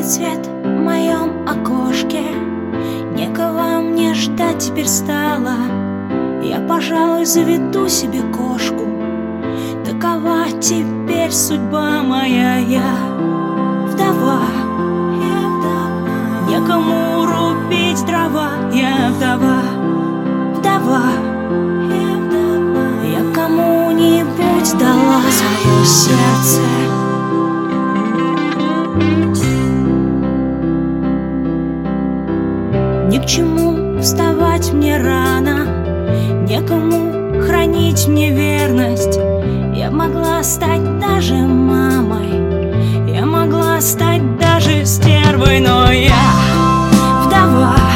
цвет в моем окошке. Некого мне ждать теперь стало. Я, пожалуй, заведу себе кошку. Такова теперь судьба моя. Я вдова, некому рубить дрова. Я вдова, вдова. Я кому-нибудь дала свое сердце. Ни к чему вставать мне рано, некому хранить мне верность. Я могла стать даже мамой, я могла стать даже стервой, но я вдова.